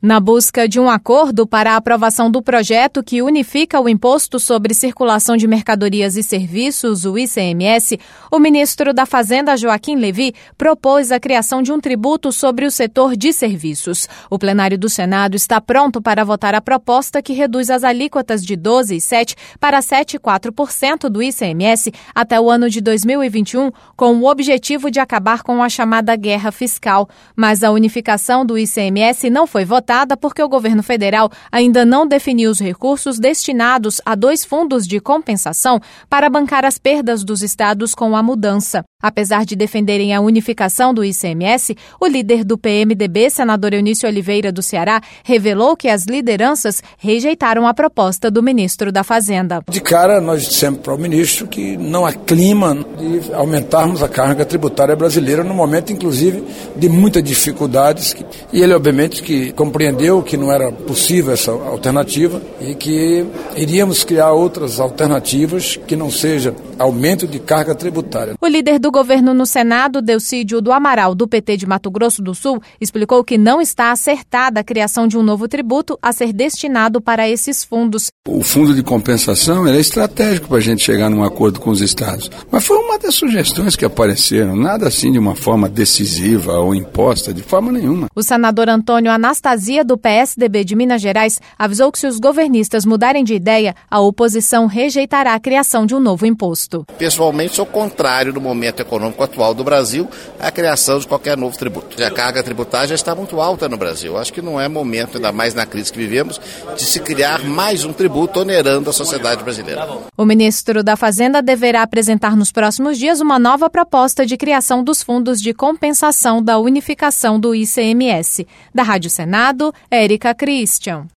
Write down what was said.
Na busca de um acordo para a aprovação do projeto que unifica o Imposto sobre Circulação de Mercadorias e Serviços, o ICMS, o ministro da Fazenda, Joaquim Levy, propôs a criação de um tributo sobre o setor de serviços. O plenário do Senado está pronto para votar a proposta que reduz as alíquotas de 12,7% para 7,4% do ICMS até o ano de 2021, com o objetivo de acabar com a chamada guerra fiscal. Mas a unificação do ICMS não foi votada porque o governo federal ainda não definiu os recursos destinados a 2 fundos de compensação para bancar as perdas dos estados com a mudança. Apesar de defenderem a unificação do ICMS, o líder do PMDB, senador Eunício Oliveira do Ceará, revelou que as lideranças rejeitaram a proposta do ministro da Fazenda. De cara, nós dissemos para o ministro que não há clima de aumentarmos a carga tributária brasileira no momento, inclusive, de muitas dificuldades. E ele, obviamente, que compreendeu que não era possível essa alternativa e que iríamos criar outras alternativas que não seja aumento de carga tributária. O líder do governo no Senado, Delcídio do Amaral, do PT de Mato Grosso do Sul, explicou que não está acertada a criação de um novo tributo a ser destinado para esses fundos. O fundo de compensação é estratégico para a gente chegar num acordo com os estados. Mas foi uma das sugestões que apareceram, nada assim de uma forma decisiva ou imposta, de forma nenhuma. O senador Antônio Anastasia, do PSDB de Minas Gerais, avisou que se os governistas mudarem de ideia, a oposição rejeitará a criação de um novo imposto. Pessoalmente, sou contrário no momento econômico atual do Brasil à criação de qualquer novo tributo. A carga tributária já está muito alta no Brasil. Acho que não é momento, ainda mais na crise que vivemos, de se criar mais um tributo onerando a sociedade brasileira. O ministro da Fazenda deverá apresentar nos próximos dias uma nova proposta de criação dos fundos de compensação da unificação do ICMS. Da Rádio Senado, Érica Christian.